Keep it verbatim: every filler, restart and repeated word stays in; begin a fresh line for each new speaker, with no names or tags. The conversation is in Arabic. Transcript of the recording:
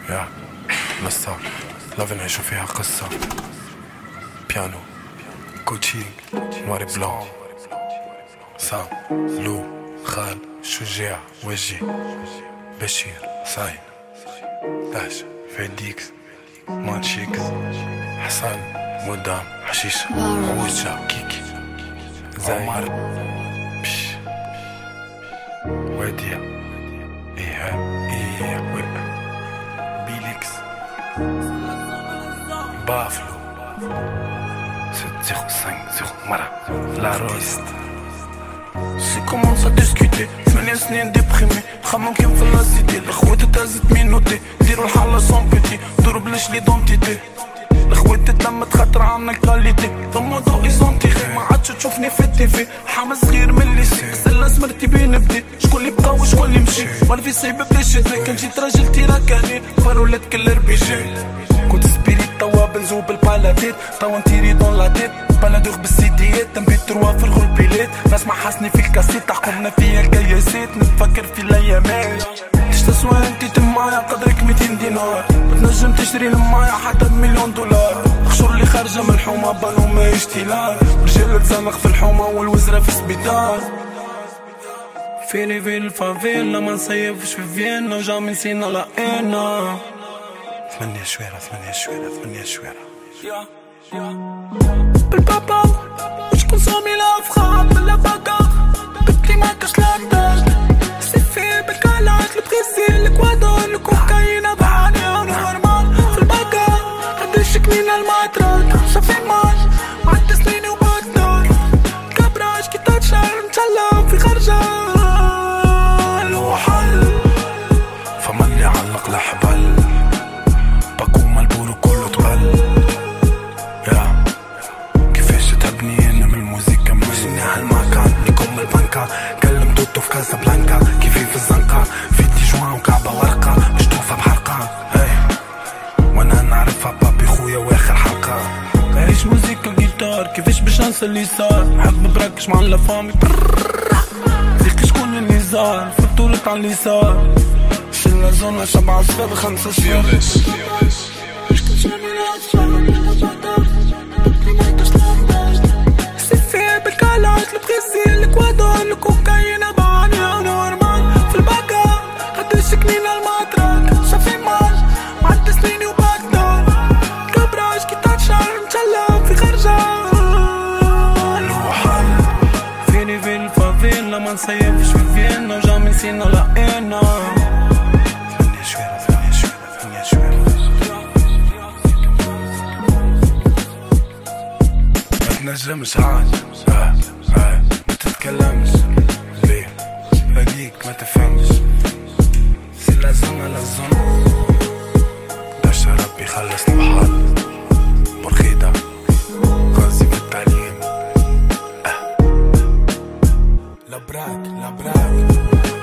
يا لسه لاف نعيشو فيها قصة. بيانو كوتشينغ نواري بلون سام لو خال شجاع وجي بشير ساين داش فيديكس مانشيكس حسن مدام حشيش عوجة كيكي عمر بش وديع إيهاب إيه وق بيليكس بافلو ست zéro cinq zéro مرة لا روست. سي كومونس ا ديسكوتي ثمانية سنين ديبريمي خمم كيم في لاسيتي الخوات تهزت مينوتي ديرو الحالة سون بيتي دورو بلاش ليدونتيتي الخوات تتلمت خاطر عنا الكاليتي ثم ضوء ايزونتيغي ما عادش تشوفني في التيفي حامل صغير من الليسي سلا سمرتي بين بدي شكون اللي بقى وشكون اللي مشي مالفي صعيبة بلاش يدري كان جيت راجل تيراكاني فرولات كل ربيجي كنت سبيريت توا بنزوب البالاتيت توا نتيري دون لا تيت بلادوغ بالسيديات تنبيت تروا في الغلبيلات ناس ما حاسني في الكاسيت تحكمنا فيا الكياسات نتفكر في الايامات تسوى انتي تمايا قدرك ميتين دينار بتنجم تشتري المايا حتى بمليون دولار خشور اللي خارجة من الحومة بانو ما يشتيلار رجال تزنق في الحومة والوزرة في السبيطار فيني في الفافيلا ما نصيفش في فيينا وجامي نسينا لقينا ثمانية شويرة ثمانية شويرة ثمانية شويرة بالبابا وشكون صامي الافخام باللباكا بكلي ما كاش لاردات سيفي بالكالات البريزيل الكوادور الكوكايينا بعانيها نورمال في الباكا قديش كنينة الماترات شافي مال معد سنيني وبطل كبراش كي تاتشار نتسلم في خرجة لو حل فمن اللي علق لحبل باكوما البورو كله تبل يا كيفاش تهبني انا من الموسيقى ماشيني هالمكان لكم البنكة كلم توتو في كازابلانكا كيفي في الزنقة في تيجوان وكعبة ورقة مشطوفة بحرقة هاي وانا نعرفها بابي خويا واخر حلقة عيش موسيقى جيتار كيفاش باش ننسى اللي صار حب بركش مع لافامي ذيك شكون اللي زار فطورة على اليسار شلنا زونا سبعة صفر خمسة صفر سيفي بالكالات البريزيل الكوادور الكوكايينا بعانيها نورمال في الباكا قديش كنينة الماترات شافي مال معد سنيني وبطل كبراش كي تاتشار نتسلم في خرجة لو حل فيني في الفافيلا ما نصيفش في فيينا وجامي نسينا لقينا ثمانية شويرة ثمانية شويرة ثمانية شويرة ما تنجمش عاد اه اه ما تتكلمش ليه هديك ما تفهمش سي لازم لازم باش ربي خلصنا بحال برخيدة غازي في التعليم اه لبراك لبراك